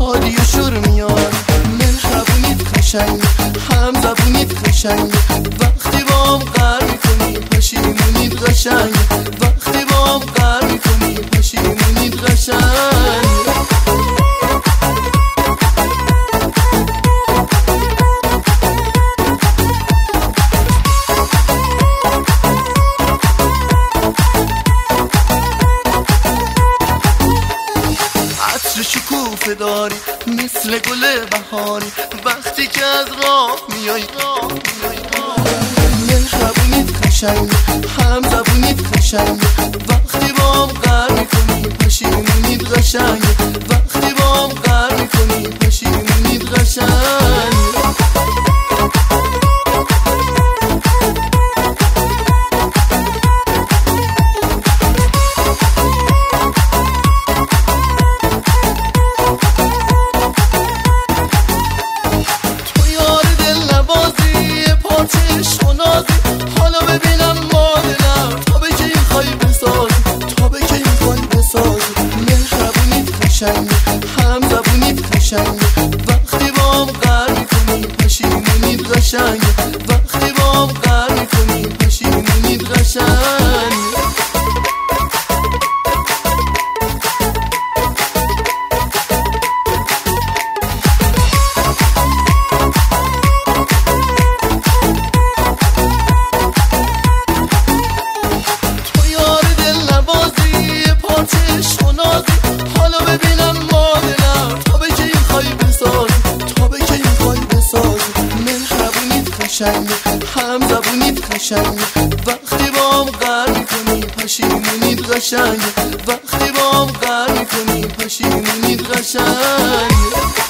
حالی و شور میاد. مهربونیت قشنگ، هم زبونیت قشنگ، وقتی با هم قهر میکنی پشیمونیت قشنگ، وقتی با هم قهر میکنی پشیمونیت قشنگ. شکوفه داری مثل گل بهاری، وقتی که از راه میای. مهربونیت قشنگ، هم زبونیت قشنگ، وقتی با هم قهر میکنی پشیمونیت قشنگ، وقتی با هم قهر میکنی پشیمونیت قشنگ. حالا ببینم مادرم تا به که میخوای بسازی، تا به که میخوای بسازی. مهربونیت قشنگ، هم زبونیت قشنگ، وقتی با هم قهر میکنی پشیمونیت قشنگ، وقتی با هم قهر میکنی پشیمونیت قشنگ. حالا ببینم مادرم تا به که میخوای بسازی، تا به که میخوای بسازی. مهربونیت قشنگ، هم زبونیت قشنگ، وقتی با هم قهر میکنی پشیمونیت قشنگ، وقتی با هم قهر میکنی پشیمونیت قشنگ.